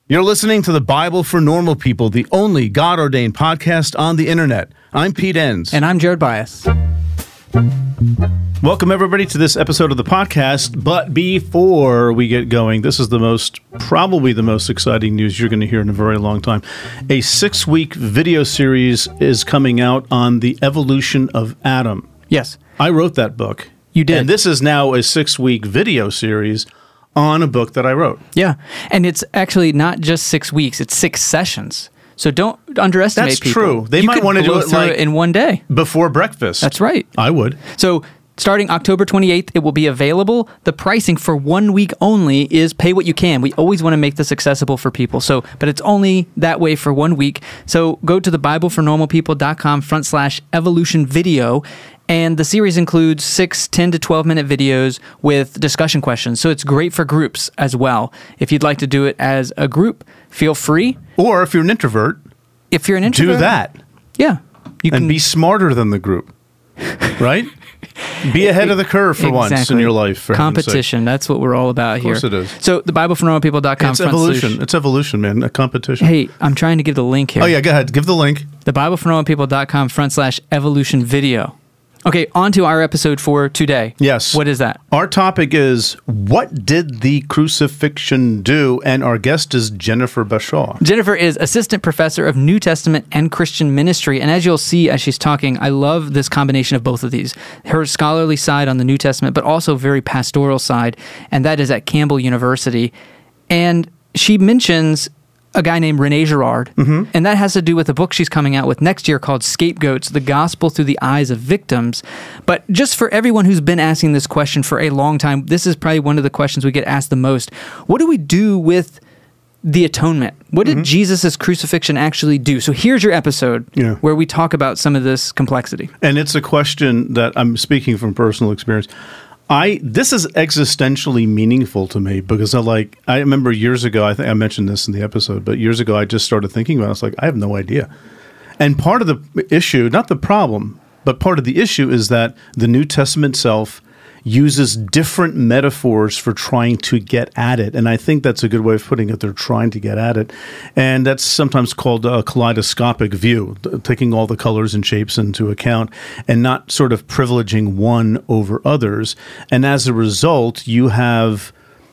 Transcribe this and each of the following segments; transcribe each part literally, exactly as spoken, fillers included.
You're listening to the Bible for Normal People, the only God-ordained podcast on the internet. I'm Pete Enns. And I'm Jared Bias. Welcome, everybody, to this episode of the podcast. But before we get going, this is the most, probably the most exciting news you're going to hear in a very long time. A six-week video series is coming out on the evolution of Adam. Yes. I wrote that book. You did. And this is now a six-week video series on a book that I wrote. Yeah. And it's actually not just six weeks, it's six sessions. So don't underestimate That's people. true. They you might want to do it like it in one day. Before breakfast. That's right. I would. So starting October twenty-eighth, it will be available. The pricing for one week only is pay what you can. We always want to make this accessible for people. So, but it's only that way for one week. So go to the Bible for Normal People dot com front slash evolution video. And the series includes six ten to twelve minute videos with discussion questions. So it's great for groups as well. If you'd like to do it as a group, feel free. Or if you're an introvert, if you're an introvert, do that. Yeah. You can and be smarter than the group. Right? Be ahead of the curve for exactly. once in your life. For competition. That's what we're all about here. Of course it is. So the Bible for Normal People dot com. It's evolution. Slush. It's evolution, man. A competition. Hey, I'm trying to give the link here. Oh, yeah. Go ahead. Give the link. the Bible for Normal People dot com front slash evolution video. Okay, on to our episode for today. Yes. What is that? Our topic is, what did the crucifixion do? And our guest is Jennifer Bashaw. Jennifer is Assistant Professor of New Testament and Christian Ministry. And as you'll see as she's talking, I love this combination of both of these. Her scholarly side on the New Testament, but also very pastoral side. And that is at Campbell University. And she mentions a guy named Rene Girard, mm-hmm. and that has to do with a book she's coming out with next year called Scapegoats, The Gospel Through the Eyes of Victims. But just for everyone who's been asking this question for a long time, this is probably one of the questions we get asked the most. What do we do with the atonement? What did mm-hmm. Jesus' crucifixion actually do? So here's your episode yeah. where we talk about some of this complexity. And it's a question that I'm speaking from personal experience. I this is existentially meaningful to me because I like I remember years ago, I think I mentioned this in the episode, but years ago I just started thinking about it. I was like, I have no idea. And part of the issue, not the problem, but part of the issue is that the New Testament itself uses different metaphors for trying to get at it. And I think that's a good way of putting it. They're trying to get at it. And that's sometimes called a kaleidoscopic view, taking all the colors and shapes into account and not sort of privileging one over others. And as a result, you have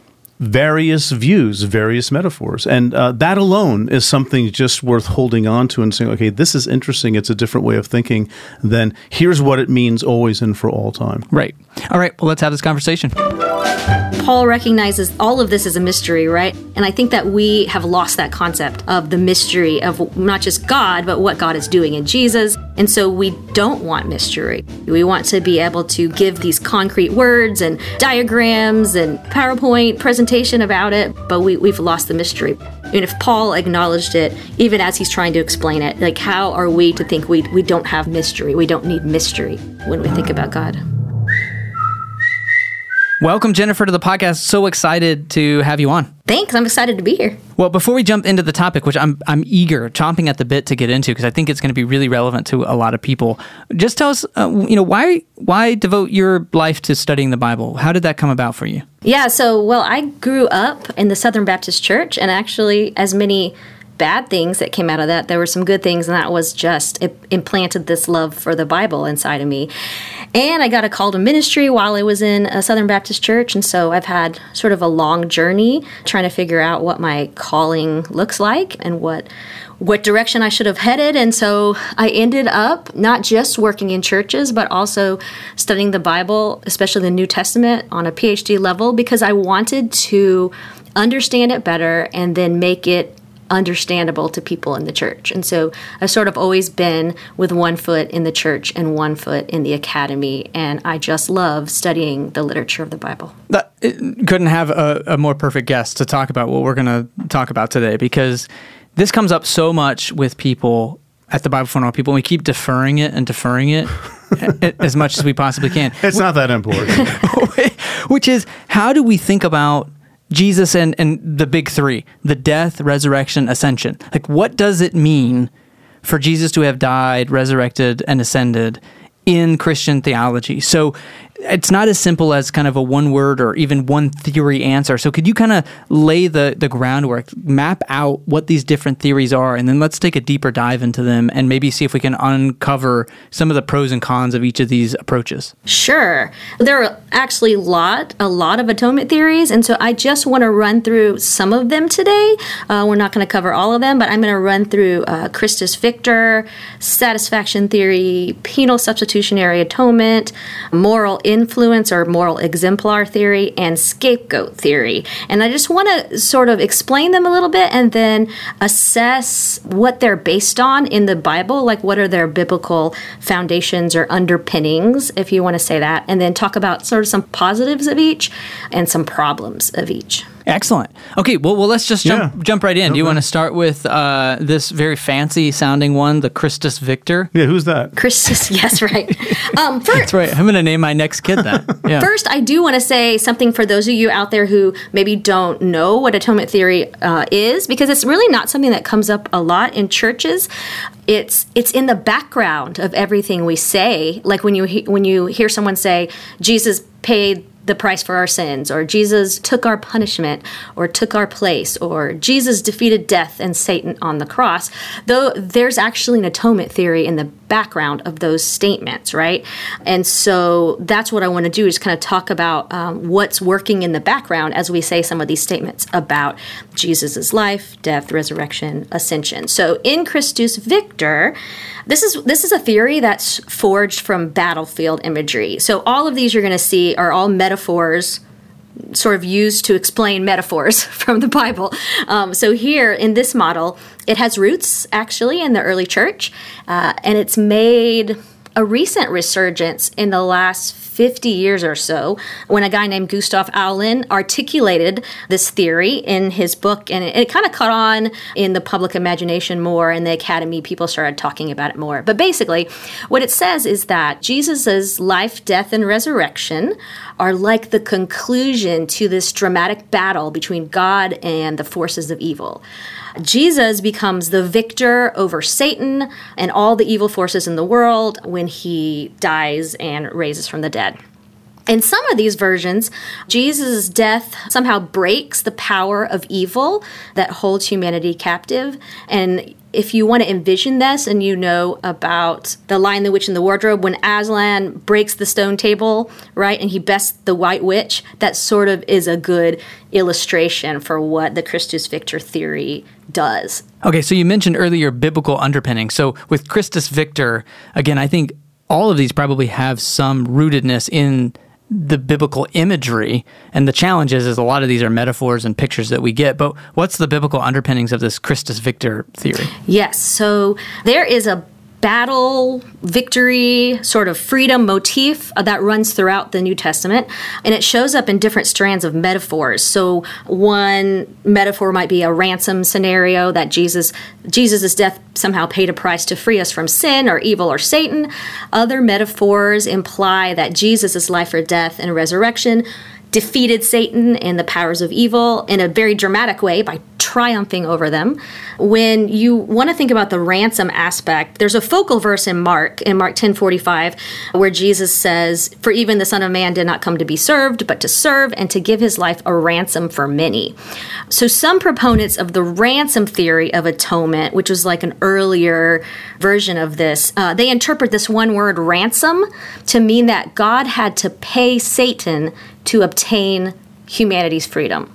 various views, various metaphors. And uh, that alone is something just worth holding on to and saying, okay, this is interesting. It's a different way of thinking than here's what it means always and for all time. Right. All right. Well, let's have this conversation. Paul recognizes all of this as a mystery, right? And I think that we have lost that concept of the mystery of not just God, but what God is doing in Jesus. And so we don't want mystery. We want to be able to give these concrete words and diagrams and PowerPoint presentation about it, but we, we've lost the mystery. And if Paul acknowledged it, even as he's trying to explain it, like how are we to think we, we don't have mystery? We don't need mystery when we think about God. Welcome, Jennifer, to the podcast. So excited to have you on. Thanks. I'm excited to be here. Well, before we jump into the topic, which I'm I'm eager, chomping at the bit to get into, because I think it's going to be really relevant to a lot of people. Just tell us, uh, you know, why why devote your life to studying the Bible? How did that come about for you? Yeah. So, well, I grew up in the Southern Baptist Church, and actually, as many bad things that came out of that, there were some good things, and that was just it implanted this love for the Bible inside of me. And I got a call to ministry while I was in a Southern Baptist church, and so I've had sort of a long journey trying to figure out what my calling looks like and what what direction I should have headed. And so I ended up not just working in churches, but also studying the Bible, especially the New Testament, on a P H D level, because I wanted to understand it better and then make it understandable to people in the church. And so I've sort of always been with one foot in the church and one foot in the academy, and I just love studying the literature of the Bible. That, it couldn't have a, a more perfect guest to talk about what we're going to talk about today, because this comes up so much with people at the Bible for Normal People, and we keep deferring it and deferring it as much as we possibly can. It's not that important. Which is, how do we think about Jesus and, and the big three, the death, resurrection, ascension? Like, what does it mean for Jesus to have died, resurrected, and ascended in Christian theology? So it's not as simple as kind of a one word or even one theory answer. So could you kind of lay the, the groundwork, map out what these different theories are, and then let's take a deeper dive into them and maybe see if we can uncover some of the pros and cons of each of these approaches? Sure. There are actually a lot, a lot of atonement theories, and so I just want to run through some of them today. Uh, we're not going to cover all of them, but I'm going to run through uh, Christus Victor, satisfaction theory, penal substitutionary atonement, moral influence or moral exemplar theory, and scapegoat theory. And I just want to sort of explain them a little bit and then assess what they're based on in the Bible, like what are their biblical foundations or underpinnings, if you want to say that, and then talk about sort of some positives of each and some problems of each. Excellent. Okay, well, well let's just jump Yeah. jump right in. Okay. Do you want to start with uh, this very fancy sounding one, the Christus Victor? Yeah, who's that? Christus, yes, right. Um, first, That's right. I'm going to name my next kid that. Yeah. First, I do want to say something for those of you out there who maybe don't know what atonement theory uh, is, because it's really not something that comes up a lot in churches. It's it's in the background of everything we say. Like when you he- when you hear someone say, Jesus paid the price for our sins, or Jesus took our punishment, or took our place, or Jesus defeated death and Satan on the cross, though there's actually an atonement theory in the background of those statements, right? And so that's what I want to do, is kind of talk about um, what's working in the background as we say some of these statements about Jesus's life, death, resurrection, ascension. So in Christus Victor, This is this is a theory that's forged from battlefield imagery. So all of these you're going to see are all metaphors, sort of used to explain metaphors from the Bible. Um, so here in this model, it has roots actually in the early church, uh, and it's made a recent resurgence in the last fifty years or so, when a guy named Gustav Aulin articulated this theory in his book, and it, it kind of caught on in the public imagination more, and the academy people started talking about it more. But basically, what it says is that Jesus's life, death, and resurrection are like the conclusion to this dramatic battle between God and the forces of evil. Jesus becomes the victor over Satan and all the evil forces in the world when he dies and raises from the dead. In some of these versions, Jesus' death somehow breaks the power of evil that holds humanity captive. And if you want to envision this and you know about The Lion, the Witch, and the Wardrobe, when Aslan breaks the stone table, right, and he bests the White Witch, that sort of is a good illustration for what the Christus Victor theory does. Okay, so you mentioned earlier biblical underpinning. So with Christus Victor, again, I think all of these probably have some rootedness in the biblical imagery, and the challenge is, is a lot of these are metaphors and pictures that we get, but what's the biblical underpinnings of this Christus Victor theory? Yes, so there is a battle, victory, sort of freedom motif that runs throughout the New Testament, and it shows up in different strands of metaphors. So one metaphor might be a ransom scenario, that Jesus Jesus's death somehow paid a price to free us from sin or evil or Satan. Other metaphors imply that Jesus's life or death and resurrection defeated Satan and the powers of evil in a very dramatic way by triumphing over them. When you want to think about the ransom aspect, there's a focal verse in Mark, in Mark ten forty-five, where Jesus says, "For even the Son of Man did not come to be served, but to serve and to give his life a ransom for many." So some proponents of the ransom theory of atonement, which was like an earlier version of this, uh, they interpret this one word ransom to mean that God had to pay Satan to obtain humanity's freedom.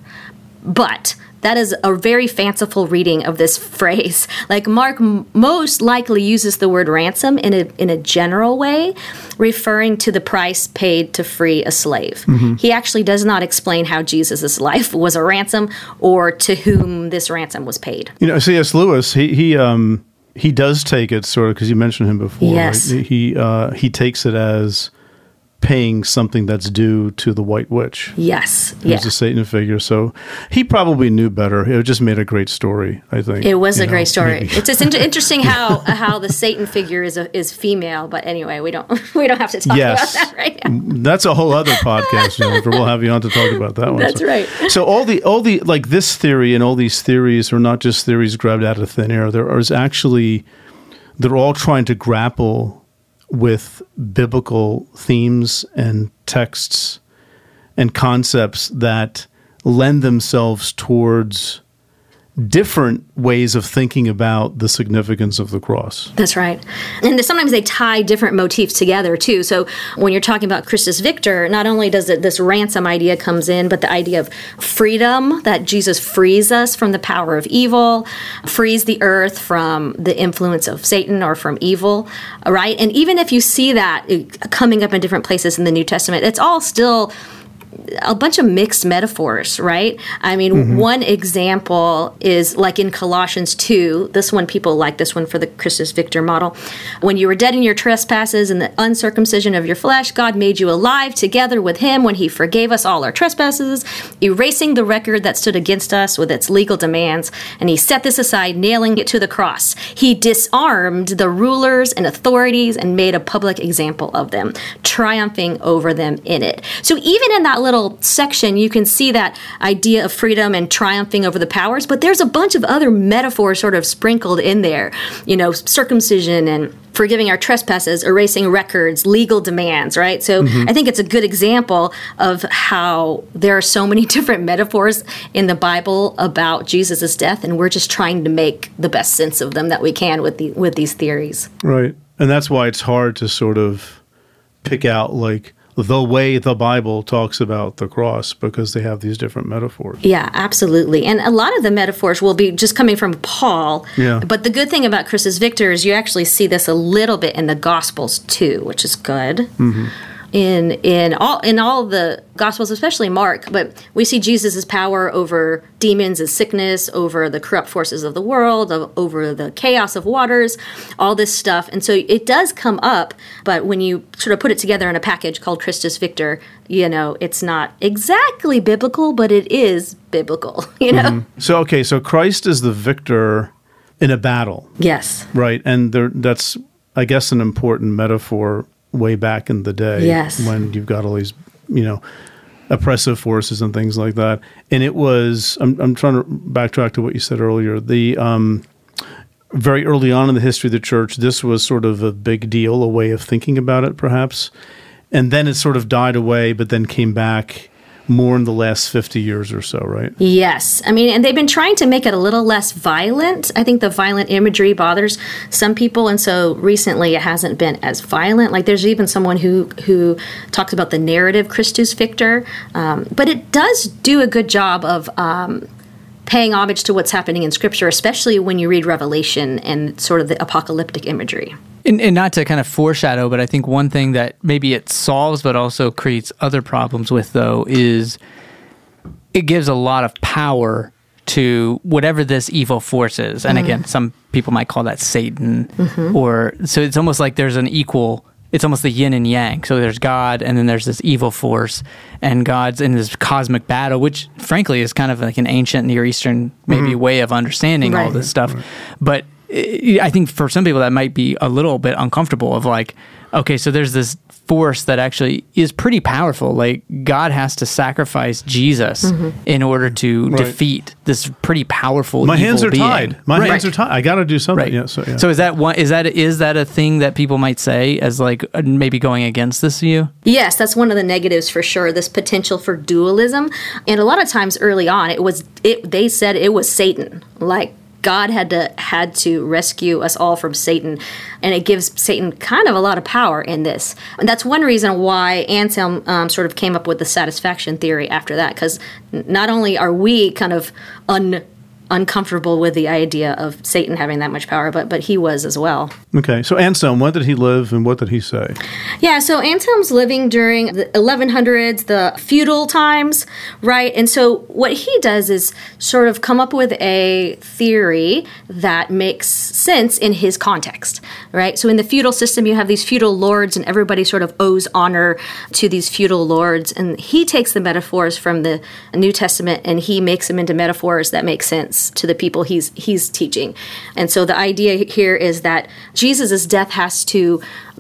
But that is a very fanciful reading of this phrase. Like Mark m- most likely uses the word ransom in a in a general way, referring to the price paid to free a slave. Mm-hmm. He actually does not explain how Jesus' life was a ransom or to whom this ransom was paid. You know, C S. Lewis, he he um he does take it sort of, because you mentioned him before. Yes. Right? He uh, he takes it as paying something that's due to the White Witch. Yes. Who's Yeah. a Satan figure. So he probably knew better. It just made a great story, I think. It was You a know, great story. maybe. It's just inter- interesting how how the Satan figure is a, is female, but anyway, we don't we don't have to talk Yes. about that right now. That's a whole other podcast, Jennifer. We'll have you on to talk about that one. That's So- right. So all the all the like this theory and all these theories are not just theories grabbed out of thin air. There is actually they're all trying to grapple with biblical themes and texts and concepts that lend themselves towards different ways of thinking about the significance of the cross. That's right. And sometimes they tie different motifs together, too. So when you're talking about Christus Victor, not only does it, this ransom idea comes in, but the idea of freedom, that Jesus frees us from the power of evil, frees the earth from the influence of Satan or from evil, right? And even if you see that coming up in different places in the New Testament, it's all still a bunch of mixed metaphors, right? I mean, mm-hmm. one example is like in Colossians two. This one, people like this one for the Christus Victor model. When you were dead in your trespasses and the uncircumcision of your flesh, God made you alive together with him when he forgave us all our trespasses, erasing the record that stood against us with its legal demands, and he set this aside, nailing it to the cross. He disarmed the rulers and authorities and made a public example of them, triumphing over them in it. So even in that little section, you can see that idea of freedom and triumphing over the powers, but there's a bunch of other metaphors sort of sprinkled in there. You know, circumcision and forgiving our trespasses, erasing records, legal demands, right? So mm-hmm. I think it's a good example of how there are so many different metaphors in the Bible about Jesus' death, and we're just trying to make the best sense of them that we can with the with these theories. Right. And that's why it's hard to sort of pick out, like, the way the Bible talks about the cross, because they have these different metaphors. Yeah, absolutely. And a lot of the metaphors will be just coming from Paul. Yeah. But the good thing about Christus Victor is you actually see this a little bit in the Gospels too, which is good. Mm-hmm. In in all in all of the Gospels, especially Mark, but we see Jesus' power over demons and sickness, over the corrupt forces of the world, of, over the chaos of waters, all this stuff. And so it does come up, but when you sort of put it together in a package called Christus Victor, you know, it's not exactly biblical, but it is biblical, you know? Mm-hmm. So, okay, so Christ is the victor in a battle. Yes. Right, and there, that's, I guess, an important metaphor way back in the day, yes. when you've got all these, you know, oppressive forces and things like that. And it was, I'm, I'm trying to backtrack to what you said earlier, the um, very early on in the history of the church, this was sort of a big deal, a way of thinking about it, perhaps. And then it sort of died away, but then came back more in the last fifty years or so, right? Yes. I mean, and they've been trying to make it a little less violent. I think the violent imagery bothers some people, and so recently it hasn't been as violent. Like there's even someone who, who talks about the narrative Christus Victor, um, but it does do a good job of um, paying homage to what's happening in Scripture, especially when you read Revelation and sort of the apocalyptic imagery. And, and not to kind of foreshadow, but I think one thing that maybe it solves but also creates other problems with, though, is it gives a lot of power to whatever this evil force is. And mm. again, some people might call that Satan. Mm-hmm. Or so it's almost like there's an equal, it's almost the yin and yang. So there's God, and then there's this evil force, and God's in this cosmic battle, which frankly is kind of like an ancient Near Eastern maybe mm-hmm. way of understanding right. all this stuff. Right. But I think for some people that might be a little bit uncomfortable of like, okay, so there's this force that actually is pretty powerful. Like God has to sacrifice Jesus mm-hmm. in order to right. defeat this pretty powerful. My evil hands are being. tied. My right. hands are tied. I got to do something. Right. Yeah, so, yeah. so is that one? Is that is that a thing that people might say as like maybe going against this view? Yes, that's one of the negatives for sure. This potential for dualism, and a lot of times early on, it was it. They said it was Satan, like. God had to had to rescue us all from Satan, and it gives Satan kind of a lot of power in this. And that's one reason why Anselm um, sort of came up with the satisfaction theory after that, because not only are we kind of un, uncomfortable with the idea of Satan having that much power, but but he was as well. Okay, so Anselm, when did he live and what did he say? Yeah, so Anselm's living during the eleven hundreds, the feudal times, right? And so what he does is sort of come up with a theory that makes sense in his context, right? So in the feudal system, you have these feudal lords, and everybody sort of owes honor to these feudal lords. And he takes the metaphors from the New Testament and he makes them into metaphors that make sense sense to the people he's he's teaching. And so the idea here is that Jesus' death has to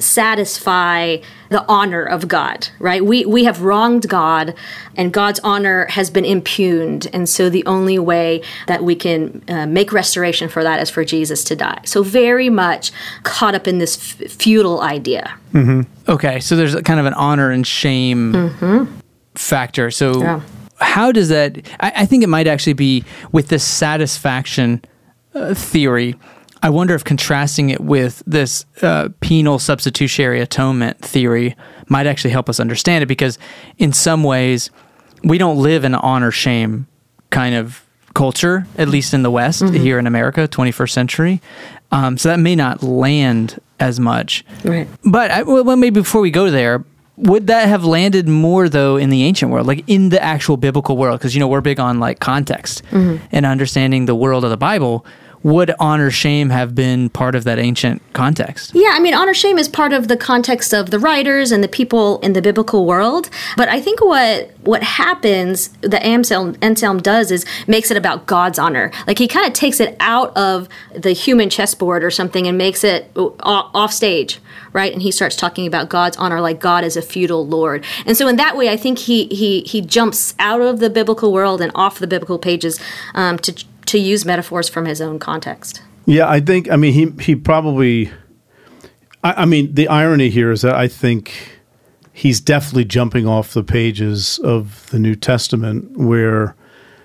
satisfy the honor of God, right? We we have wronged God, and God's honor has been impugned. And so the only way that we can uh, make restoration for that is for Jesus to die. So very much caught up in this f- feudal idea. Mm-hmm. Okay, so there's kind of an honor and shame Mm-hmm. factor. So Yeah. how does that, I, I think it might actually be with this satisfaction uh, theory. I wonder if contrasting it with this uh, penal substitutionary atonement theory might actually help us understand it, because in some ways we don't live in an honor-shame kind of culture, at least in the West, Mm-hmm. here in America, twenty-first century. Um, so that may not land as much. Right. But I, well, maybe before we go there, would that have landed more, though, in the ancient world, like in the actual biblical world? Because, you know, we're big on like context Mm-hmm. and understanding the world of the Bible. Would honor shame have been part of that ancient context? Yeah, I mean, honor shame is part of the context of the writers and the people in the biblical world. But I think what what happens, that Anselm, Anselm does, is makes it about God's honor. Like he kind of takes it out of the human chessboard or something and makes it off stage, right? And he starts talking about God's honor, like God is a feudal lord. And so in that way, I think he he he jumps out of the biblical world and off the biblical pages um, to to use metaphors from his own context. Yeah, I think, I mean, he he probably, I, I mean, the irony here is that I think he's definitely jumping off the pages of the New Testament where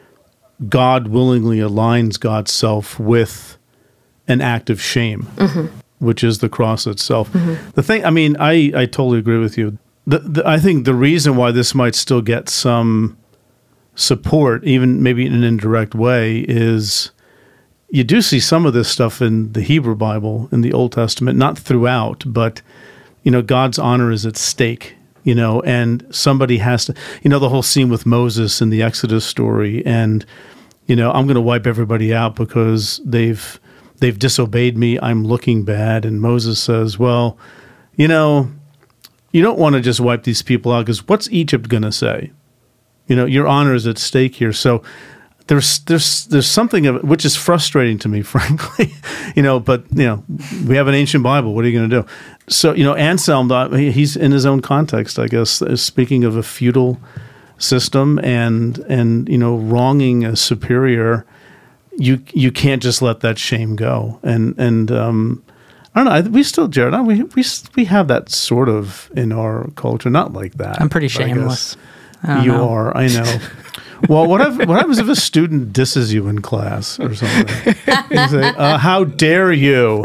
God willingly aligns God's self with an act of shame, mm-hmm. which is the cross itself. Mm-hmm. The thing, I mean, I, I totally agree with you. The, the, I think the reason why this might still get some support, even maybe in an indirect way, is you do see some of this stuff in the Hebrew Bible, in the Old Testament, not throughout, but, you know, God's honor is at stake, you know, and somebody has to, you know, the whole scene with Moses in the Exodus story, and, you know, I'm going to wipe everybody out because they've they've disobeyed me, I'm looking bad, and Moses says, well, you know, you don't want to just wipe these people out because what's Egypt going to say? You know, your honor is at stake here. So there's there's there's something of it, which is frustrating to me, frankly. you know, but you know, we have an ancient Bible. What are you going to do? So you know, Anselm, he's in his own context, I guess, is speaking of a feudal system and and you know, wronging a superior. You you can't just let that shame go. And and um, I don't know. We still, Jared, we we we have that sort of in our culture. Not like that. I'm pretty shameless. You know. are, I know. Well, what, if, what happens if a student disses you in class or something? You say, uh, how dare you?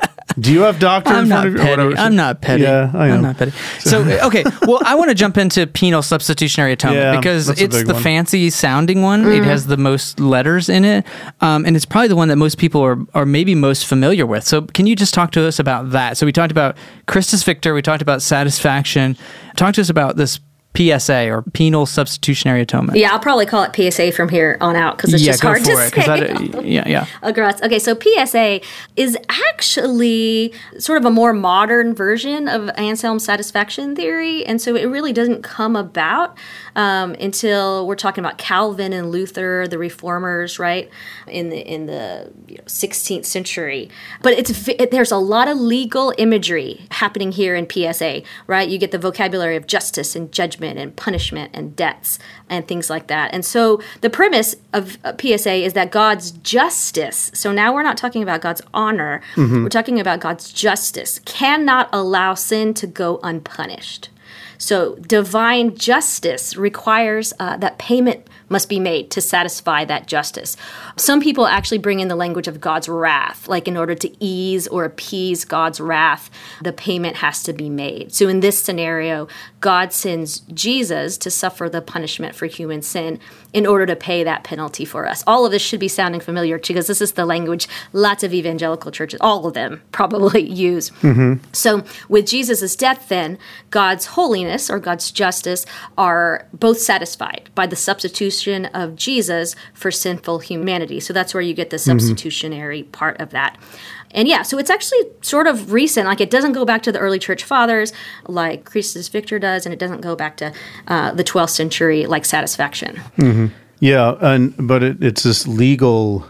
Do you have doctor I'm in front not of you? petty. I'm not petty. Yeah, I am. I'm not petty. So, okay, well, I want to jump into penal substitutionary atonement Yeah, because that's a it's big the one. fancy sounding one. Mm-hmm. It has the most letters in it, um, and it's probably the one that most people are, are maybe most familiar with. So, can you just talk to us about that? So, we talked about Christus Victor. We talked about satisfaction. Talk to us about this P S A, or penal substitutionary atonement. Yeah, I'll probably call it P S A from here on out because it's yeah, just go hard for to it, 'cause say. that- yeah, yeah. Aggress- Okay, so P S A is actually sort of a more modern version of Anselm's satisfaction theory, and so it really doesn't come about um, until we're talking about Calvin and Luther, the reformers, right, in the in the you know, sixteenth century. But it's it, there's a lot of legal imagery happening here in P S A, right? You get the vocabulary of justice and judgment and punishment and debts and things like that. And so the premise of P S A is that God's justice, so now we're not talking about God's honor, mm-hmm. we're talking about God's justice, cannot allow sin to go unpunished. So divine justice requires uh, that payment must be made to satisfy that justice. Some people actually bring in the language of God's wrath, like in order to ease or appease God's wrath, the payment has to be made. So in this scenario, God sends Jesus to suffer the punishment for human sin in order to pay that penalty for us. All of this should be sounding familiar because this is the language lots of evangelical churches, all of them probably use. Mm-hmm. So with Jesus' death then, God's holiness or God's justice are both satisfied by the substitution of Jesus for sinful humanity. So that's where you get the substitutionary mm-hmm. part of that. And yeah, so it's actually sort of recent. Like it doesn't go back to the early church fathers like Christus Victor does, and it doesn't go back to uh, the twelfth century like satisfaction. Mm-hmm. Yeah, and but it, it's this legal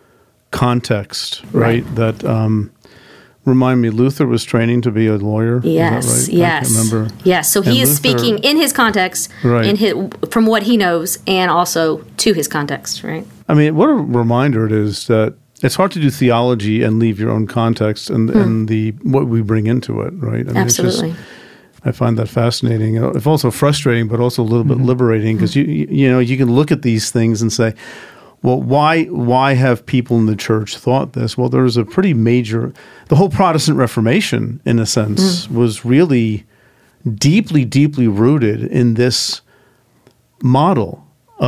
context, right? right. That um, remind me, Luther was training to be a lawyer. Yes, is that right? yes, I can't remember. Yes. So he and is Luther, speaking in his context, right. in his, from what he knows, and also to his context, right? I mean, what a reminder it is that it's hard to do theology and leave your own context and, hmm. and the what we bring into it, right? I mean, Absolutely. It's just, I find that fascinating. It's also frustrating, but also a little bit mm-hmm. liberating because you you know you can look at these things and say, well, why why have people in the church thought this? Well, there was a pretty major, the whole Protestant Reformation, in a sense, mm. was really deeply, deeply rooted in this model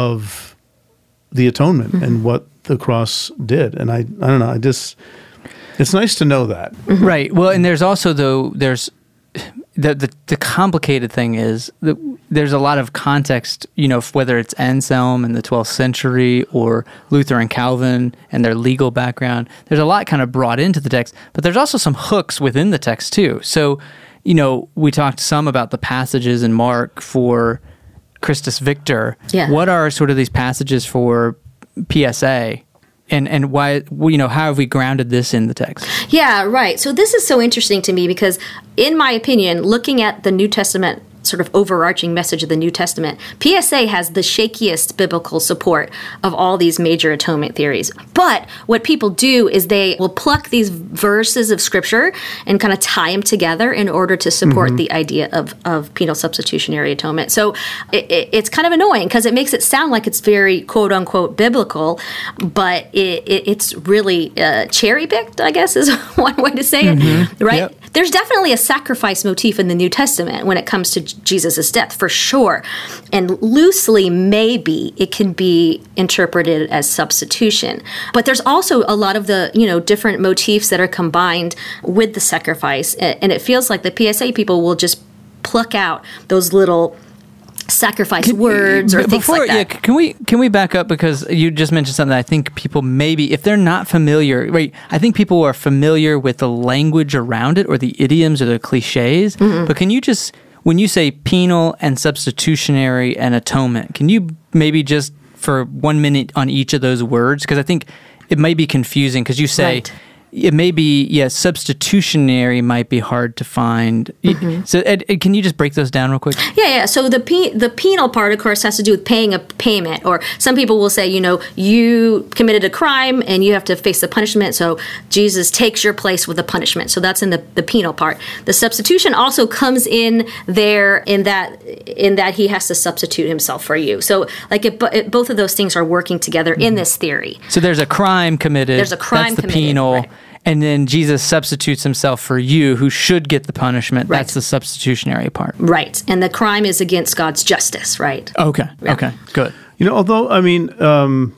of the atonement mm-hmm. and what the cross did. And I I don't know, I just, it's nice to know that. Mm-hmm. Right. Well, and there's also, though, there's, The, the the complicated thing is that there's a lot of context, you know, whether it's Anselm in the twelfth century or Luther and Calvin and their legal background. There's a lot kind of brought into the text, but there's also some hooks within the text too. So, you know, we talked some about the passages in Mark for Christus Victor. Yeah. What are sort of these passages for P S A? And and why, you know, how have we grounded this in the text? Yeah, right. So this is so interesting to me because, in my opinion, looking at the New Testament sort of overarching message of the New Testament, P S A has the shakiest biblical support of all these major atonement theories. But what people do is they will pluck these verses of Scripture and kind of tie them together in order to support mm-hmm. the idea of, of penal substitutionary atonement. So it, it, it's kind of annoying because it makes it sound like it's very quote-unquote biblical, but it, it, it's really uh, cherry-picked, I guess is one way to say it, mm-hmm. right? Yep. There's definitely a sacrifice motif in the New Testament when it comes to Jesus' death, for sure. And loosely, maybe, it can be interpreted as substitution. But there's also a lot of the, you know, different motifs that are combined with the sacrifice. And it feels like the P S A people will just pluck out those little sacrifice can, words or things before, like that. Yeah, can we can we back up because you just mentioned something that I think people maybe, if they're not familiar, right, I think people are familiar with the language around it or the idioms or the cliches, mm-hmm. but can you just, when you say penal and substitutionary and atonement, can you maybe just for one minute on each of those words? Because I think it might be confusing because you say... Right. It may be, yes, yeah, substitutionary might be hard to find. Mm-hmm. So Ed, Ed, can you just break those down real quick? Yeah, yeah. So the pe- the penal part, of course, has to do with paying a payment. Or some people will say, you know, you committed a crime and you have to face the punishment, so Jesus takes your place with the punishment. So that's in the, the penal part. The substitution also comes in there in that in that he has to substitute himself for you. So like it, it, both of those things are working together mm-hmm. in this theory. So there's a crime committed. There's a crime that's the committed. Penal. Right. And then Jesus substitutes himself for you, who should get the punishment. Right. That's the substitutionary part. Right. And the crime is against God's justice, right? Okay. Yeah. Okay. Good. You know, although, I mean, um,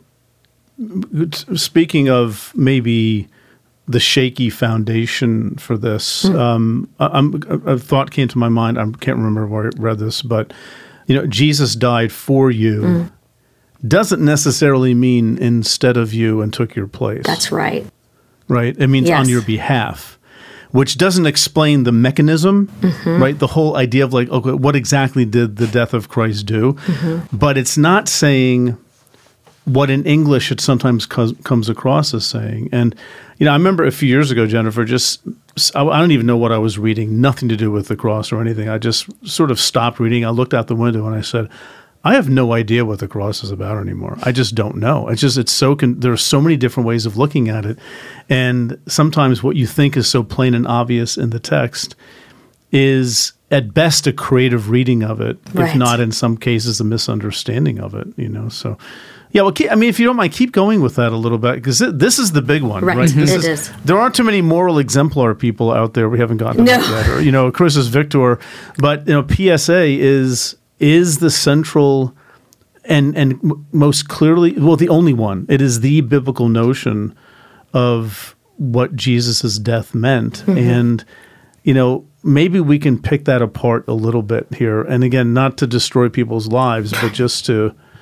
speaking of maybe the shaky foundation for this, mm. um, I'm, a thought came to my mind. I can't remember where I read this, but, you know, Jesus died for you. Mm. Doesn't necessarily mean instead of you and took your place. That's right. Right? It means yes. on your behalf, which doesn't explain the mechanism, mm-hmm. right? The whole idea of like, okay, what exactly did the death of Christ do? Mm-hmm. But it's not saying what in English it sometimes co- comes across as saying. And, you know, I remember a few years ago, Jennifer, just, I, I don't even know what I was reading, nothing to do with the cross or anything. I just sort of stopped reading. I looked out the window and I said, I have no idea what the cross is about anymore. I just don't know. It's just, it's so, con- there are so many different ways of looking at it. And sometimes what you think is so plain and obvious in the text is at best a creative reading of it, right. if not in some cases a misunderstanding of it, you know? So, yeah, well, keep, I mean, if you don't mind, keep going with that a little bit, because this is the big one, right? right? This it is, is. There aren't too many moral exemplar people out there. We haven't gotten to no. that yet. Or, you know, Christus Victor, but, you know, P S A is... is the central and and most clearly, well, the only one. It is the biblical notion of what Jesus' death meant. Mm-hmm. And, you know, maybe we can pick that apart a little bit here. And again, not to destroy people's lives, but just to,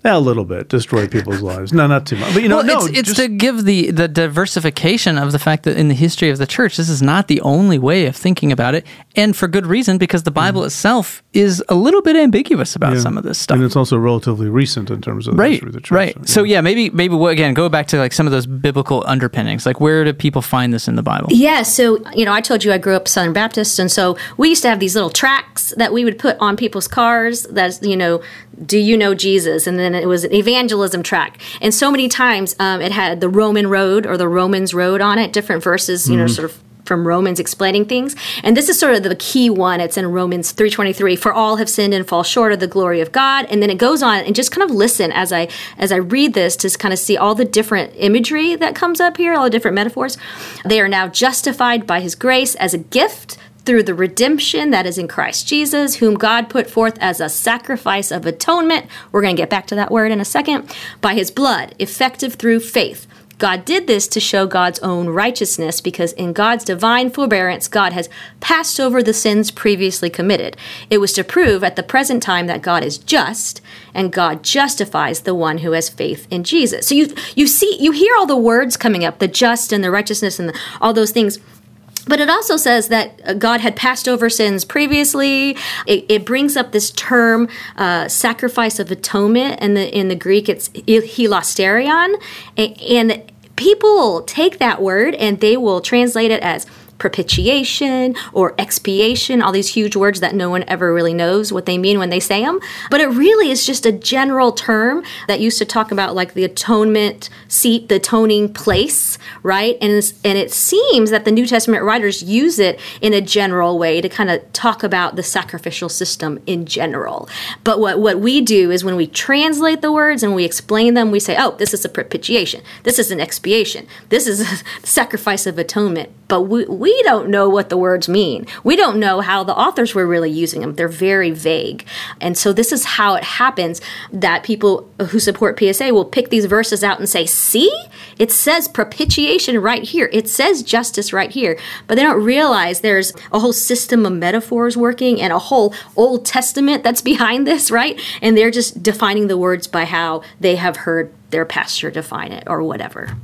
A little bit. Destroy people's lives. No, not too much. But, you know, well, no. It's, it's just, to give the, the diversification of the fact that in the history of the church, this is not the only way of thinking about it. And for good reason, because the Bible mm. itself is a little bit ambiguous about yeah. some of this stuff. And it's also relatively recent in terms of the right, history of the church. Right. So, yeah. so yeah, maybe, maybe again, go back to like some of those biblical underpinnings. Like, where do people find this in the Bible? Yeah. So, you know, I told you I grew up Southern Baptist. And so we used to have these little tracts that we would put on people's cars that's, you know, do you know Jesus? And then it was an evangelism tract. And so many times um, it had the Roman road or the Romans road on it, different verses, you mm-hmm. know, sort of from Romans explaining things. And this is sort of the key one. It's in Romans three twenty-three, for all have sinned and fall short of the glory of God. And then it goes on, and just kind of listen as I as I read this to kind of see all the different imagery that comes up here, all the different metaphors. They are now justified by his grace as a gift through the redemption that is in Christ Jesus, whom God put forth as a sacrifice of atonement. We're going to get back to that word in a second. By his blood, effective through faith. God did this to show God's own righteousness, because in God's divine forbearance, God has passed over the sins previously committed. It was to prove at the present time that God is just, and God justifies the one who has faith in Jesus. So you you see, you hear all the words coming up, the just and the righteousness and the, all those things. But it also says that God had passed over sins previously. It, it brings up this term, uh, sacrifice of atonement. And in, in the Greek, it's hilasterion. And, and people take that word and they will translate it as propitiation or expiation, all these huge words that no one ever really knows what they mean when they say them. But it really is just a general term that used to talk about like the atonement seat, the atoning place, right? And it's, and it seems that the New Testament writers use it in a general way to kind of talk about the sacrificial system in general. But what, what we do is when we translate the words and we explain them, we say, oh, this is a propitiation. This is an expiation. This is a sacrifice of atonement. But we, we don't know what the words mean. We don't know how the authors were really using them. They're very vague. And so this is how it happens that people who support P S A will pick these verses out and say, see, it says propitiation right here. It says justice right here. But they don't realize there's a whole system of metaphors working and a whole Old Testament that's behind this, right? And they're just defining the words by how they have heard their pastor define it or whatever.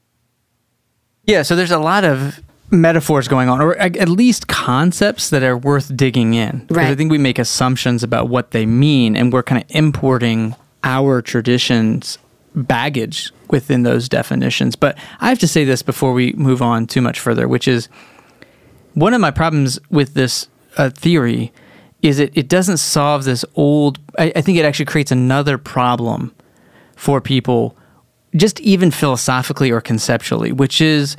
Yeah, so there's a lot of metaphors going on, or at least concepts that are worth digging in. Because right. I think we make assumptions about what they mean, and we're kind of importing our traditions' baggage within those definitions. But I have to say this before we move on too much further, which is one of my problems with this uh, theory is it, it doesn't solve this old... I, I think it actually creates another problem for people, just even philosophically or conceptually, which is...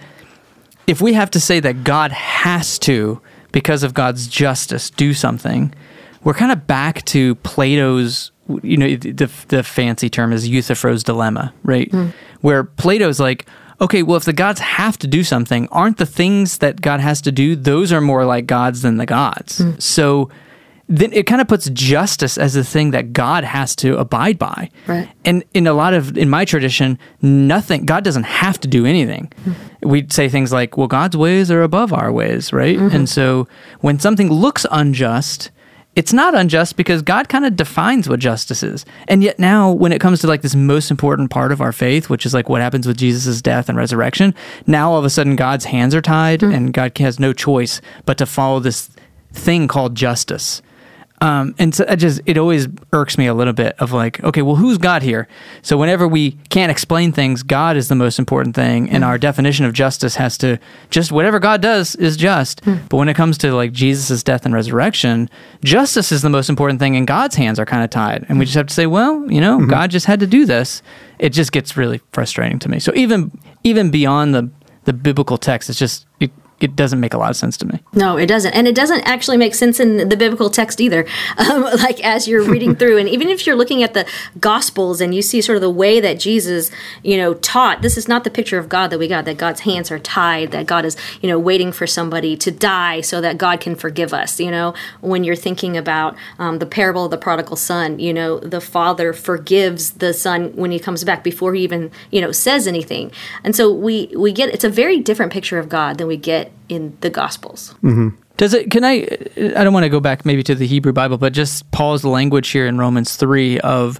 if we have to say that God has to, because of God's justice, do something, we're kind of back to Plato's, you know, the, the fancy term is Euthyphro's dilemma, right? Mm. Where Plato's like, okay, well, if the gods have to do something, aren't the things that God has to do, those are more like gods than the gods. Mm. So then it kind of puts justice as the thing that God has to abide by. Right. And in a lot of, in my tradition, nothing, God doesn't have to do anything. Mm-hmm. We'd say things like, well, God's ways are above our ways, right? Mm-hmm. And so when something looks unjust, it's not unjust because God kind of defines what justice is. And yet now when it comes to like this most important part of our faith, which is like what happens with Jesus' death and resurrection, now all of a sudden God's hands are tied mm-hmm. and God has no choice but to follow this thing called justice. Um, and so it just, it always irks me a little bit of like, okay, well, who's God here? So whenever we can't explain things, God is the most important thing. And mm. our definition of justice has to just whatever God does is just. Mm. But when it comes to like Jesus' death and resurrection, justice is the most important thing and God's hands are kind of tied. And we just have to say, well, you know, mm-hmm. God just had to do this. It just gets really frustrating to me. So even, even beyond the, the biblical text, it's just, it, it doesn't make a lot of sense to me. No, it doesn't. And it doesn't actually make sense in the biblical text either. Um, like as you're reading through, and even if you're looking at the Gospels and you see sort of the way that Jesus, you know, taught, this is not the picture of God that we got, that God's hands are tied, that God is, you know, waiting for somebody to die so that God can forgive us. You know, when you're thinking about um, the parable of the prodigal son, you know, the father forgives the son when he comes back before he even, you know, says anything. And so we, we get, it's a very different picture of God than we get in the Gospels. Mm-hmm. Does it, can I, I don't want to go back maybe to the Hebrew Bible, but just Paul's language here in Romans three of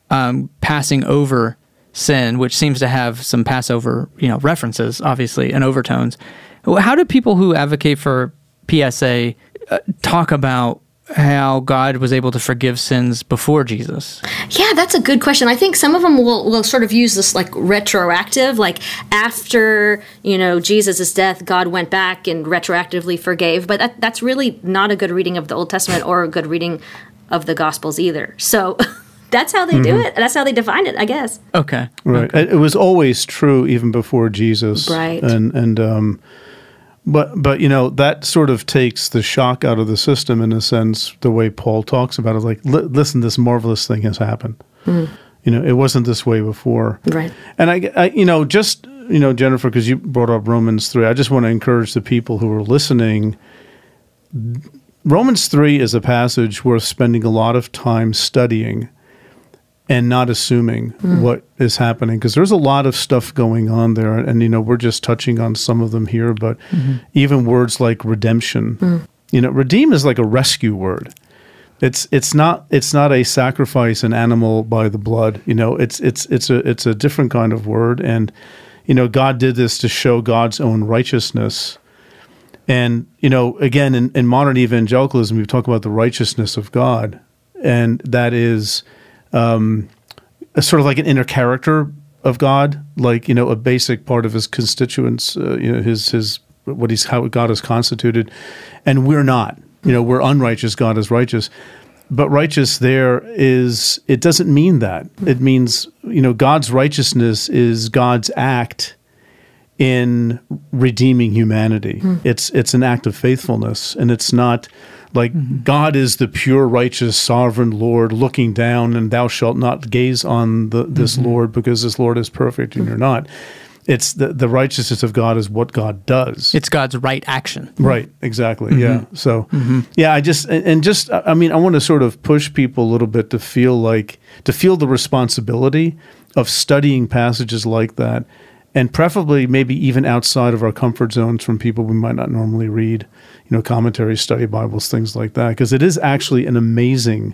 um, passing over sin, which seems to have some Passover, you know, references, obviously, and overtones. How do people who advocate for P S A uh, talk about how God was able to forgive sins before Jesus? Yeah, that's a good question. I think some of them will, will sort of use this like retroactive, like after, you know, Jesus' death, God went back and retroactively forgave. But that, that's really not a good reading of the Old Testament or a good reading of the Gospels either. So that's how they mm-hmm. do it. That's how they define it, I guess. Okay. Right. Okay. It was always true even before Jesus. Right. And, and, um, But, but you know, that sort of takes the shock out of the system in a sense, the way Paul talks about it. Like, li- listen, this marvelous thing has happened. Mm. You know, it wasn't this way before. Right. And, I, I you know, just, you know, Jennifer, because you brought up Romans three, I just want to encourage the people who are listening. Romans three is a passage worth spending a lot of time studying and not assuming mm. what is happening, because there's a lot of stuff going on there, and you know we're just touching on some of them here. But mm-hmm. even words like redemption, mm. you know, redeem is like a rescue word. It's it's not it's not a sacrifice an animal by the blood. You know, it's it's it's a it's a different kind of word, and you know God did this to show God's own righteousness. And you know, again, in, in modern evangelicalism, we talk about the righteousness of God, and that is. Um, a sort of like an inner character of God, like, you know, a basic part of his constituents, uh, you know, his, his, what he's, how God is constituted. And we're not, you know, we're unrighteous, God is righteous. But righteous there is, it doesn't mean that. It means, you know, God's righteousness is God's act in redeeming humanity. Mm. It's, it's an act of faithfulness, and it's not like mm-hmm. God is the pure, righteous, sovereign Lord looking down, and thou shalt not gaze on the, this mm-hmm. Lord because this Lord is perfect and you're not. It's the, the righteousness of God is what God does. It's God's right action. Right, exactly, mm-hmm. yeah. So, mm-hmm. yeah, I just, and, and just, I mean, I want to sort of push people a little bit to feel like, to feel the responsibility of studying passages like that, and preferably maybe even outside of our comfort zones from people we might not normally read, you know, commentaries, study Bibles, things like that, because it is actually an amazing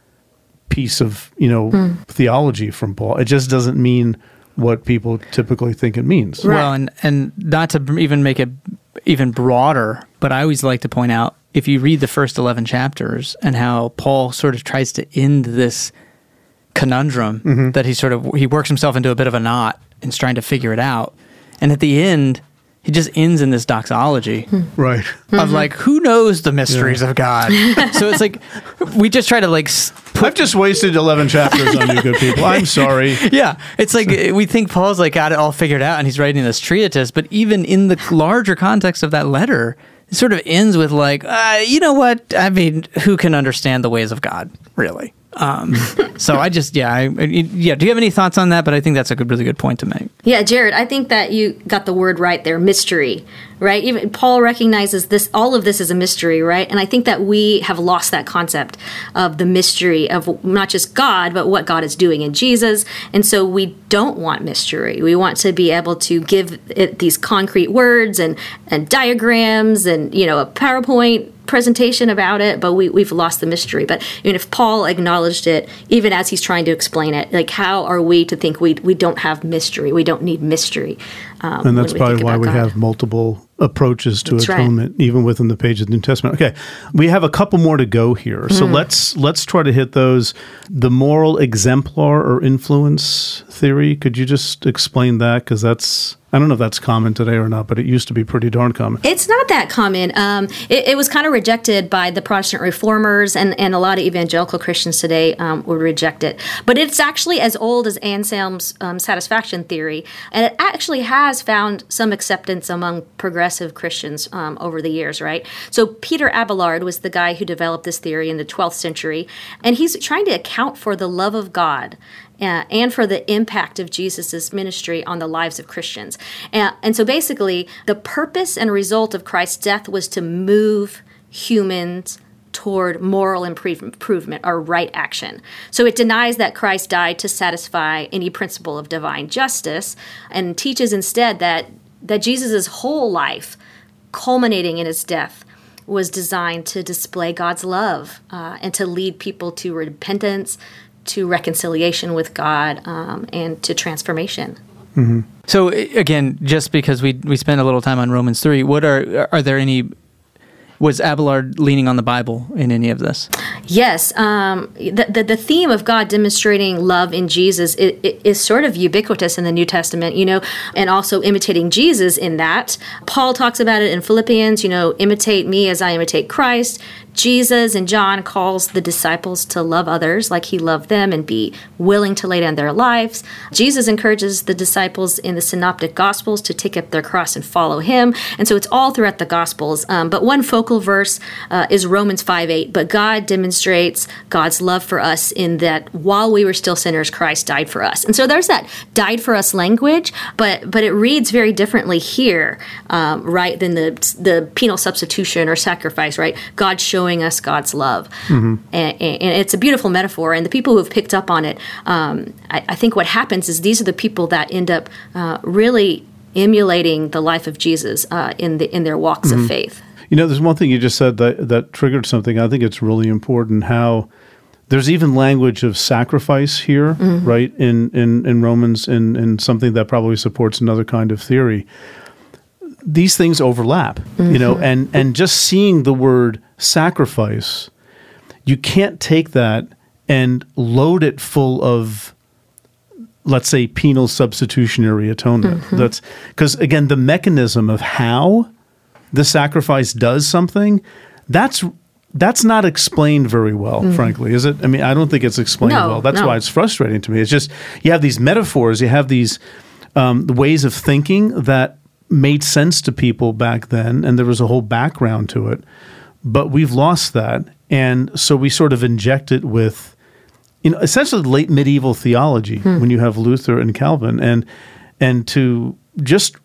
piece of, you know, mm. theology from Paul. It just doesn't mean what people typically think it means. Right. Well, and, and not to even make it even broader, but I always like to point out, if you read the first eleven chapters and how Paul sort of tries to end this conundrum mm-hmm. that he sort of, he works himself into a bit of a knot and is trying to figure it out. And at the end, he just ends in this doxology. Right. Of mm-hmm. like, who knows the mysteries yeah. of God? So it's like, we just try to like... Put, I've just wasted eleven chapters on you good people. I'm sorry. Yeah. It's like, we think Paul's like got it all figured out and he's writing this treatise, but even in the larger context of that letter, it sort of ends with like, uh, you know what? I mean, who can understand the ways of God, really? Um, so I just, yeah, I, yeah. Do you have any thoughts on that? But I think that's a good, really good point to make. Yeah, Jared, I think that you got the word right there, mystery, right? Even Paul recognizes this, all of this is a mystery, right? And I think that we have lost that concept of the mystery of not just God, but what God is doing in Jesus. And so we don't want mystery. We want to be able to give it these concrete words and, and diagrams and, you know, a PowerPoint presentation about it, but we, we've lost the mystery. But I mean, if Paul acknowledged it, even as he's trying to explain it, like, how are we to think we we don't have mystery? We don't need mystery. Um, and that's probably why we God. have multiple approaches to that's atonement, right. even within the pages of the New Testament. Okay, we have a couple more to go here. So mm. let's let's try to hit those. The moral exemplar or influence theory, could you just explain that? Because that's... I don't know if that's common today or not, but it used to be pretty darn common. It's not that common. Um, it, it was kind of rejected by the Protestant reformers, and, and a lot of evangelical Christians today um, would reject it. But it's actually as old as Anselm's um, satisfaction theory, and it actually has found some acceptance among progressive Christians um, over the years, right? So Peter Abelard was the guy who developed this theory in the twelfth century, and he's trying to account for the love of God Uh, and for the impact of Jesus' ministry on the lives of Christians. And, and so basically, the purpose and result of Christ's death was to move humans toward moral improvement or right action. So it denies that Christ died to satisfy any principle of divine justice, and teaches instead that, that Jesus' whole life, culminating in his death, was designed to display God's love uh, and to lead people to repentance, to reconciliation with God um, and to transformation. Mm-hmm. So again, just because we we spent a little time on Romans three, what are are there any? Was Abelard leaning on the Bible in any of this? Yes. Um, the, the the theme of God demonstrating love in Jesus is, is sort of ubiquitous in the New Testament, you know, and also imitating Jesus in that. Paul talks about it in Philippians, you know, imitate me as I imitate Christ. Jesus and John calls the disciples to love others like he loved them and be willing to lay down their lives. Jesus encourages the disciples in the Synoptic Gospels to take up their cross and follow him. And so it's all throughout the Gospels. Um, but one focal verse uh, is Romans five eight. But God demonstrates God's love for us in that while we were still sinners, Christ died for us. And so there's that died for us language, but but it reads very differently here, um, right, than the, the penal substitution or sacrifice, right? God showing us God's love. Mm-hmm. And, and it's a beautiful metaphor. And the people who have picked up on it, um, I, I think what happens is these are the people that end up uh, really emulating the life of Jesus uh, in the in their walks mm-hmm. of faith. You know, there's one thing you just said that, that triggered something. I think it's really important how there's even language of sacrifice here, mm-hmm. right, in, in, in Romans, in, in something that probably supports another kind of theory. These things overlap, mm-hmm. you know, and, and just seeing the word sacrifice, you can't take that and load it full of, let's say, penal substitutionary atonement. Mm-hmm. That's because, again, the mechanism of how the sacrifice does something, that's that's not explained very well, mm-hmm. frankly, is it? I mean, I don't think it's explained no, well. That's no. why it's frustrating to me. It's just you have these metaphors, you have these um, ways of thinking that made sense to people back then, and there was a whole background to it. But we've lost that, and so we sort of inject it with, you know, essentially late medieval theology hmm. when you have Luther and Calvin, and and to just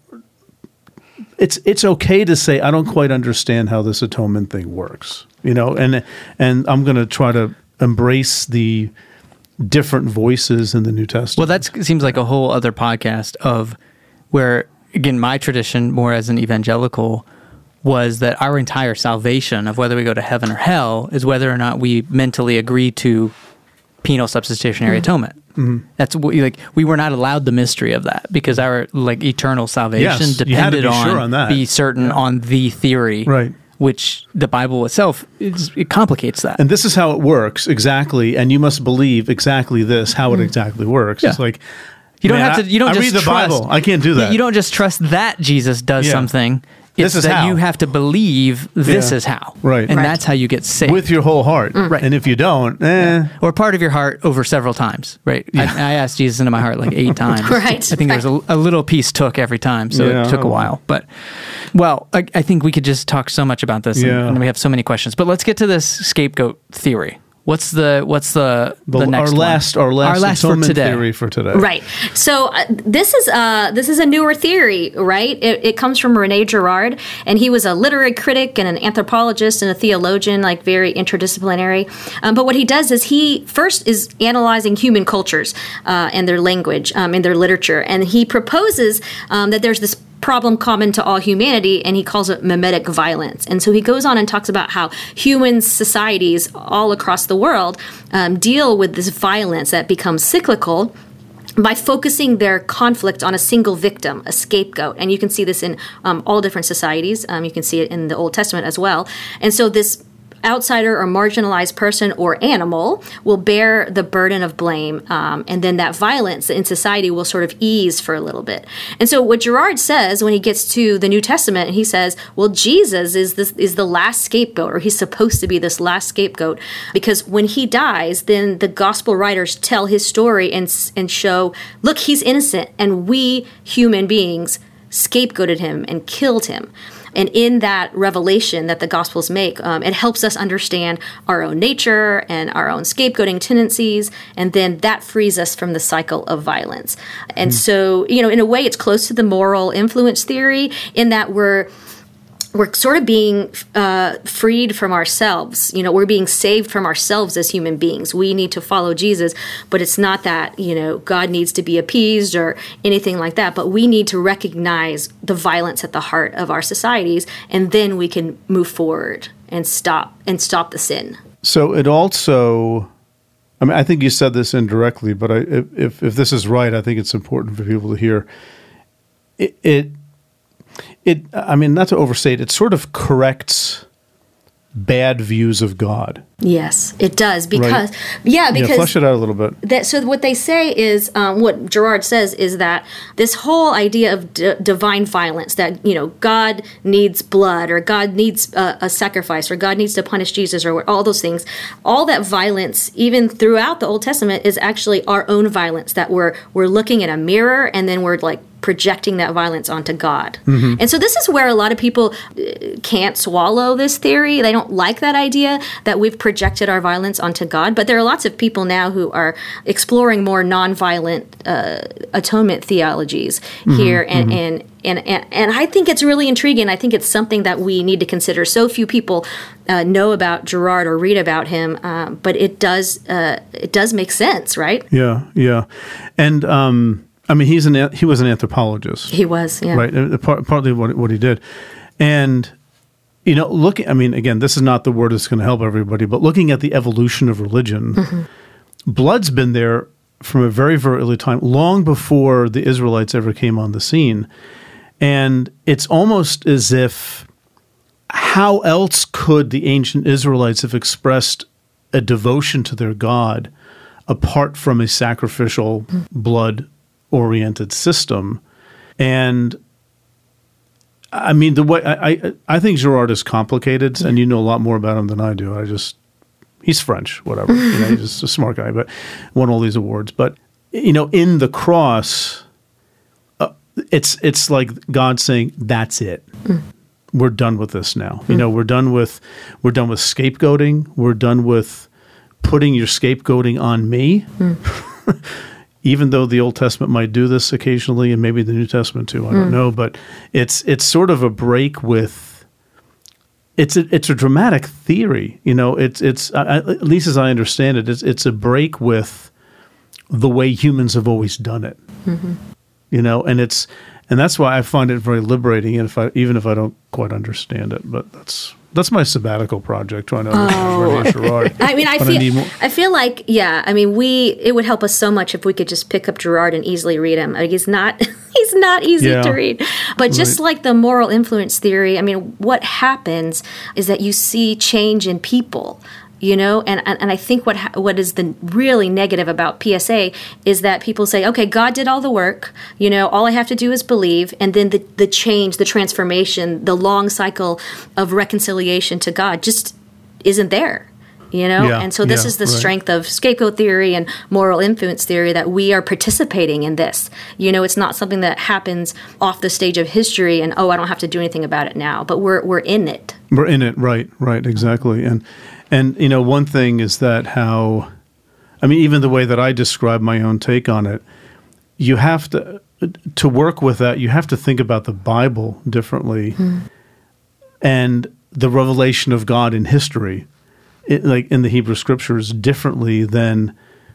it's it's okay to say I don't quite understand how this atonement thing works, you know, and and I'm going to try to embrace the different voices in the New Testament. Well, that seems like a whole other podcast of where. Again, my tradition, more as an evangelical, was that our entire salvation of whether we go to heaven or hell is whether or not we mentally agree to penal substitutionary mm-hmm. atonement. Mm-hmm. That's like we were not allowed the mystery of that because our like eternal salvation yes, depended you had to be on sure on that. be certain yeah. on the theory, right? Which the Bible itself is, it complicates that. And this is how it works exactly, and you must believe exactly this how it exactly works. Yeah. It's like. You don't Man, have to. You don't I, just I read the trust, Bible. I can't do that. You don't just trust that Jesus does yeah. something. It's this is that how. you have to believe this yeah. is how. Right. And right. that's how you get saved. With your whole heart. Mm. Right. And if you don't, eh. Yeah. Or part of your heart over several times, right? Yeah. I, I asked Jesus into my heart like eight times. right. I think right. there was a, a little piece took every time, so yeah. it took a while. But, well, I, I think we could just talk so much about this, and, yeah. and we have so many questions. But let's get to this scapegoat theory. What's the what's the, the, the next our last one? our last, our last atonement for today. theory for today? Right. So uh, this is uh this is a newer theory, right? It, it comes from Rene Girard, and he was a literary critic and an anthropologist and a theologian, like very interdisciplinary. Um, but what he does is he first is analyzing human cultures uh, and their language um, and their literature, and he proposes um, that there's this problem common to all humanity, and he calls it mimetic violence. And so he goes on and talks about how human societies all across the world um, deal with this violence that becomes cyclical by focusing their conflict on a single victim, a scapegoat. And you can see this in um, all different societies. Um, you can see it in the Old Testament as well. And so this outsider or marginalized person or animal will bear the burden of blame, um, and then that violence in society will sort of ease for a little bit. And so what Girard says when he gets to the New Testament, he says, well, Jesus is this is the last scapegoat, or he's supposed to be this last scapegoat, because when he dies, then the gospel writers tell his story and and show, look, he's innocent, and we human beings scapegoated him and killed him. And in that revelation that the Gospels make, um, it helps us understand our own nature and our own scapegoating tendencies, and then that frees us from the cycle of violence. And mm. so, you know, in a way, it's close to the moral influence theory in that we're we're sort of being uh, freed from ourselves. You know, we're being saved from ourselves as human beings. We need to follow Jesus, but it's not that, you know, God needs to be appeased or anything like that, but we need to recognize the violence at the heart of our societies, and then we can move forward and stop and stop the sin. So it also I mean, I think you said this indirectly, but I, if if this is right, I think it's important for people to hear. It, it, it I mean, not to overstate, it sort of corrects bad views of God. Yes, it does. Because, right? yeah, because... Yeah, flesh it out a little bit. That, so what they say is, um, what Girard says is that this whole idea of d- divine violence, that, you know, God needs blood, or God needs uh, a sacrifice, or God needs to punish Jesus, or all those things, all that violence, even throughout the Old Testament, is actually our own violence, that we're we're looking in a mirror, and then we're like projecting that violence onto God. Mm-hmm. And so this is where a lot of people can't swallow this theory. They don't like that idea that we've projected our violence onto God. But there are lots of people now who are exploring more nonviolent uh, atonement theologies mm-hmm. here. And, mm-hmm. and, and, and, and I think it's really intriguing. I think it's something that we need to consider. So few people uh, know about Girard or read about him, uh, but it does, uh, it does make sense, right? Yeah, yeah. And... Um I mean, he's an he was an anthropologist. He was, yeah. Right, Part, partly what what he did, and you know, looking. I mean, again, this is not the word that's going to help everybody, but looking at the evolution of religion, mm-hmm. blood's been there from a very very early time, long before the Israelites ever came on the scene, and it's almost as if how else could the ancient Israelites have expressed a devotion to their God apart from a sacrificial mm-hmm. blood oriented system. And I mean, the way I, I, I think Girard is complicated, and you know a lot more about him than I do. I just, he's French, whatever. You know, he's just a smart guy, but won all these awards. But, you know, in the cross, uh, it's, it's like God saying, that's it. Mm. We're done with this now. Mm. You know, we're done with, we're done with scapegoating. We're done with putting your scapegoating on me. Mm. Even though the Old Testament might do this occasionally, and maybe the New Testament too, I don't mm. know, but it's it's sort of a break with. It's a, it's a dramatic theory, you know. It's it's uh, at least as I understand it, it's it's a break with the way humans have always done it, mm-hmm. you know, and it's and that's why I find it very liberating, and if I even if I don't quite understand it, but that's. That's my sabbatical project, trying to understand oh. Girard. I mean, I feel, I, I feel like, yeah, I mean, we, it would help us so much if we could just pick up Girard and easily read him. I mean, he's not, he's not easy yeah. to read. But just right. like the moral influence theory, I mean, what happens is that you see change in people. You know, and, and and I think what ha- what is the really negative about P S A is that people say, okay, God did all the work. You know, all I have to do is believe, and then the the change, the transformation, the long cycle of reconciliation to God just isn't there. You know, yeah, and so this yeah, is the right. strength of scapegoat theory and moral influence theory, that we are participating in this. You know, it's not something that happens off the stage of history and, oh, I don't have to do anything about it now, but we're we're in it. We're in it, right, right, exactly. And and you know, one thing is that how, I mean, even the way that I describe my own take on it, you have to to work with that. You have to think about the Bible differently, mm. and the revelation of God in history. It, like in the Hebrew Scriptures, differently than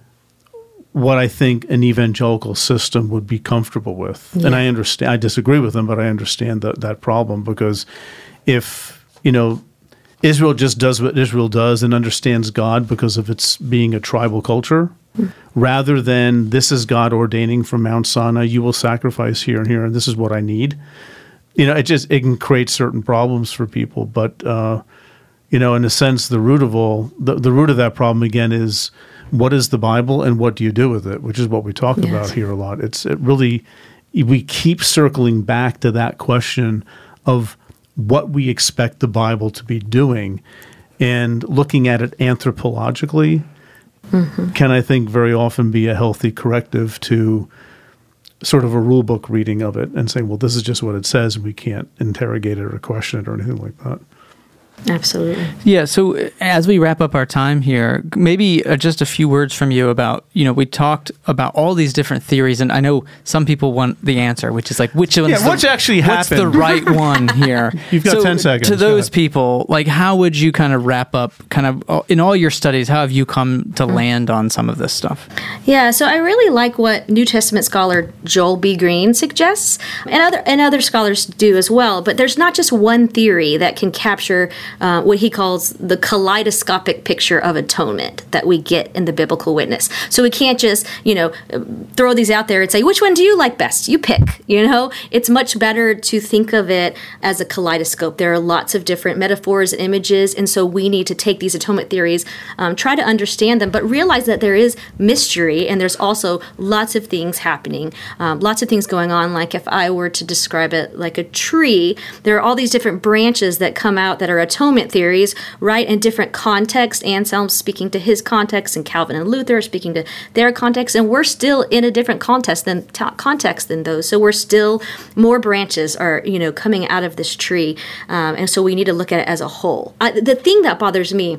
what I think an evangelical system would be comfortable with. Yeah. And I understand, I disagree with them, but I understand that that problem, because if, you know, Israel just does what Israel does and understands God because of its being a tribal culture, mm. rather than this is God ordaining from Mount Sinai, you will sacrifice here and here, and this is what I need. You know, it just, it can create certain problems for people, but, uh, you know, in a sense, the root of all, the, the root of that problem, again, is what is the Bible and what do you do with it, which is what we talk yes. about here a lot. It's it really, we keep circling back to that question of what we expect the Bible to be doing, and looking at it anthropologically mm-hmm. can, I think, very often be a healthy corrective to sort of a rule book reading of it and saying, well, this is just what it says, and we can't interrogate it or question it or anything like that. Absolutely. Yeah. So as we wrap up our time here, maybe uh, just a few words from you about, you know, we talked about all these different theories, and I know some people want the answer, which is like, which one's yeah, what's the, actually what's happened? the right one here? You've got so ten seconds. To those people, like, how would you kind of wrap up, kind of in all your studies, how have you come to land on some of this stuff? Yeah. So I really like what New Testament scholar Joel B. Green suggests, and other and other scholars do as well. But there's not just one theory that can capture uh, what he calls the kaleidoscopic picture of atonement that we get in the biblical witness. So we can't just, you know, throw these out there and say, which one do you like best? You pick, you know? It's much better to think of it as a kaleidoscope. There are lots of different metaphors, images, and so we need to take these atonement theories, um, try to understand them, but realize that there is mystery and there's also lots of things happening, um, lots of things going on. Like if I were to describe it like a tree, there are all these different branches that come out that are atonement theories, right, in different contexts. Anselm's speaking to his context, and Calvin and Luther are speaking to their context, and we're still in a different context than t- context than those. So we're still, more branches are, you know, coming out of this tree, um, and so we need to look at it as a whole. I, the thing that bothers me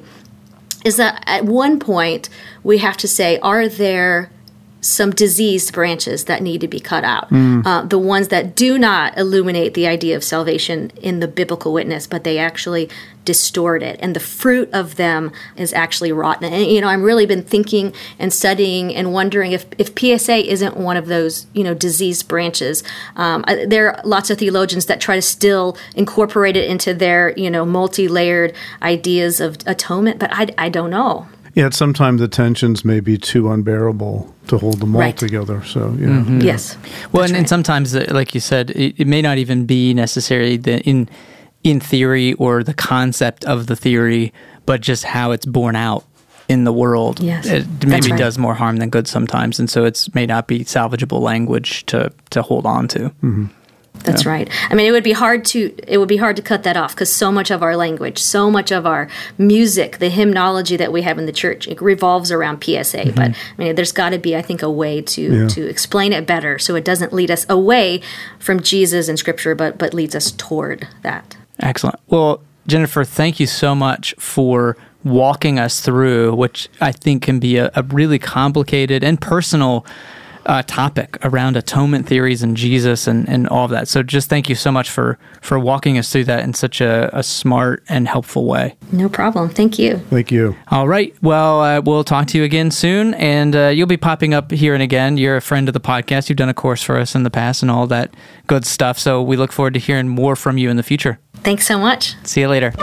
is that at one point we have to say, are there some diseased branches that need to be cut out? Mm. Uh, the ones that do not illuminate the idea of salvation in the biblical witness, but they actually distort it. And the fruit of them is actually rotten. And, you know, I've really been thinking and studying and wondering if, if P S A isn't one of those, you know, diseased branches. Um, there are lots of theologians that try to still incorporate it into their, you know, multi-layered ideas of atonement, but I, I don't know. Yet sometimes the tensions may be too unbearable to hold them all right. together. So, you know. Mm-hmm. Yes. Well, and, right. and sometimes, like you said, it, it may not even be necessarily the in in theory or the concept of the theory, but just how it's borne out in the world. Yes. It That's maybe right. does more harm than good sometimes, and so it's may not be salvageable language to to hold on to. Mm-hmm. That's yeah. right. I mean, it would be hard to it would be hard to cut that off because so much of our language, so much of our music, the hymnology that we have in the church, it revolves around P S A. Mm-hmm. But I mean, there's got to be, I think, a way to yeah. to explain it better so it doesn't lead us away from Jesus and Scripture, but but leads us toward that. Excellent. Well, Jennifer, thank you so much for walking us through, which I think can be a, a really complicated and personal Uh, topic around atonement theories and Jesus and, and all of that. So just thank you so much for, for walking us through that in such a, a smart and helpful way. No problem. Thank you. Thank you. All right. Well, uh, we'll talk to you again soon, and uh, you'll be popping up here and again. You're a friend of the podcast. You've done a course for us in the past and all that good stuff. So we look forward to hearing more from you in the future. Thanks so much. See you later.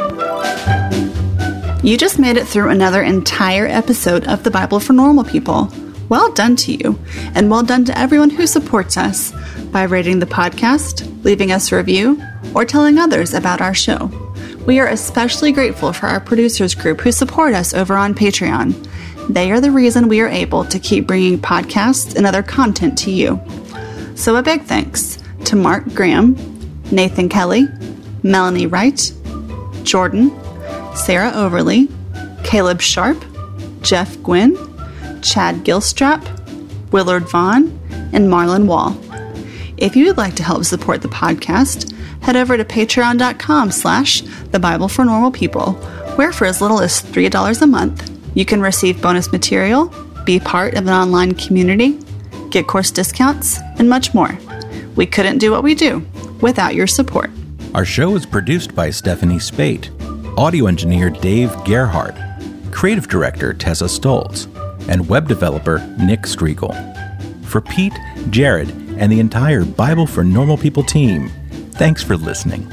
You just made it through another entire episode of the Bible for Normal People. Well done to you, and well done to everyone who supports us by rating the podcast, leaving us a review, or telling others about our show. We are especially grateful for our producers group who support us over on Patreon. They are the reason we are able to keep bringing podcasts and other content to you. So a big thanks to Mark Graham, Nathan Kelly, Melanie Wright, Jordan, Sarah Overly, Caleb Sharp, Jeff Gwynn, Chad Gilstrap, Willard Vaughn, and Marlon Wall. If you would like to help support the podcast, head over to patreon.com slash the Bible for Normal People, where for as little as three dollars a month, you can receive bonus material, be part of an online community, get course discounts, and much more. We couldn't do what we do without your support. Our show is produced by Stephanie Spate, audio engineer Dave Gerhardt, creative director Tessa Stoltz, and web developer Nick Striegel. For Pete, Jared, and the entire Bible for Normal People team, thanks for listening.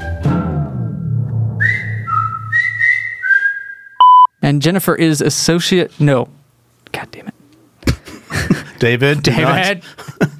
And Jennifer is associate... No. God damn it. David. do David. not-